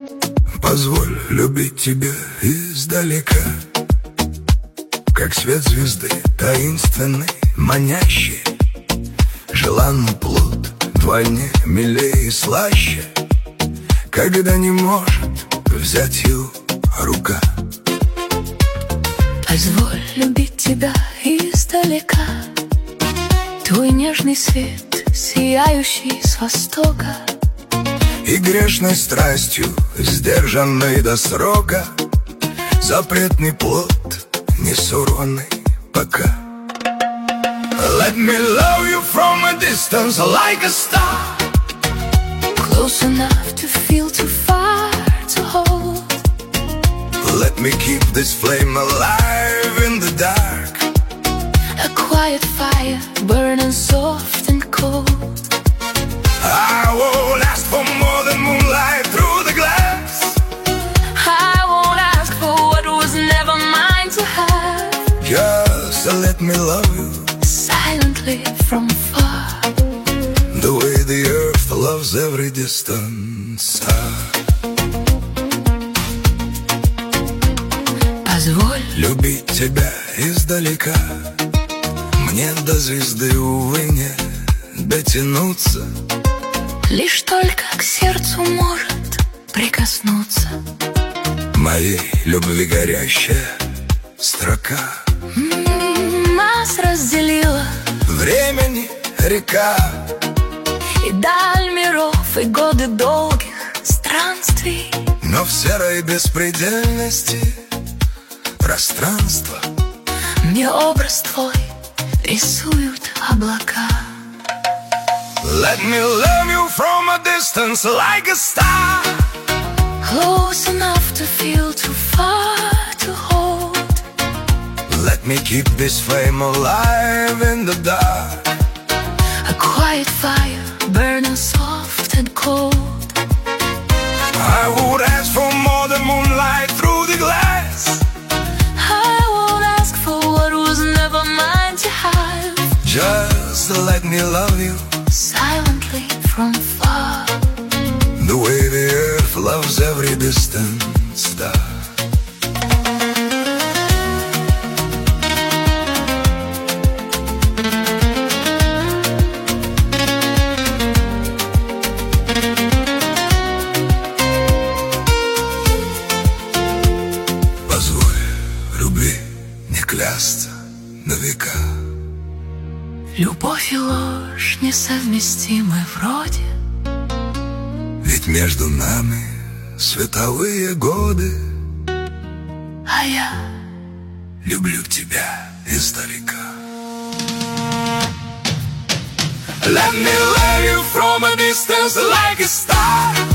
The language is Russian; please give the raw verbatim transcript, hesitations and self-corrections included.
Позволь любить тебя издалека, как свет звезды таинственный, манящий. Желанный плод вдвойне милее и слаще, когда не может взять ее рука. Позволь любить тебя издалека, твой нежный свет, сияющий с востока, и грешной страстью, сдержанной до срока, запретный плод, не сорванный пока. Let me love you from a distance like a star, close enough to feel, too far to hold. Let me keep this flame alive in the dark, a quiet fire burning soft and cold. I won't ask for more than moonlight through the glass. I won't ask for what was never mine to have. Just let me love you silently from far, the way the earth loves every distance. Позволь любить тебя издалека, мне до звезды, увы, не дотянуться, лишь только к сердцу может прикоснуться моей любви горящая строка. М-м, нас разделила времени река, и даль миров, и годы долгих странствий, но в серой беспредельности пространства мне образ твой рисуют облака. Let me love you from a distance like a star, close enough to feel, too far to hold. Let me keep this flame alive in the dark, a quiet fire burning soft and cold. I would ask for more than moonlight through the glass. I won't ask for what was never mine to have. Just let me love you silently from far, the way the earth loves every distant star. Позволь любви не клясться на века. Любовь и ложь несовместимы вроде, ведь между нами световые годы, а я люблю тебя издалека. Let me love you from a distance like a star,